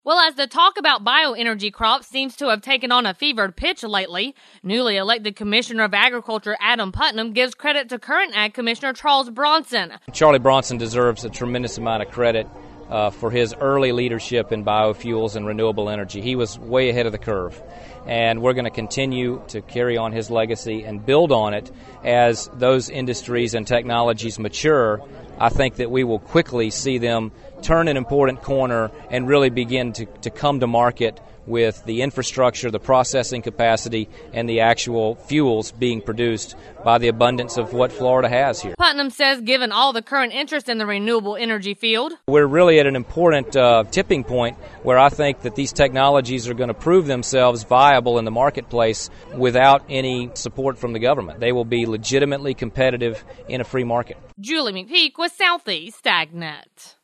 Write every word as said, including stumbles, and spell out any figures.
Well, as the talk about bioenergy crops seems to have taken on a fevered pitch lately, newly elected Commissioner of Agriculture Adam Putnam gives credit to current Ag Commissioner Charles Bronson. Charlie Bronson deserves a tremendous amount of credit uh, for his early leadership in biofuels and renewable energy. He was way ahead of the curve, and we're going to continue to carry on his legacy and build on it as those industries and technologies mature. I think that we will quickly see them turn an important corner and really begin to, to come to market with the infrastructure, the processing capacity, and the actual fuels being produced by the abundance of what Florida has here. Putnam says given all the current interest in the renewable energy field, we're really at an important uh, tipping point where I think that these technologies are going to prove themselves viable in the marketplace without any support from the government. They will be legitimately competitive in a free market. Julie McPeak with Southeast AgNet.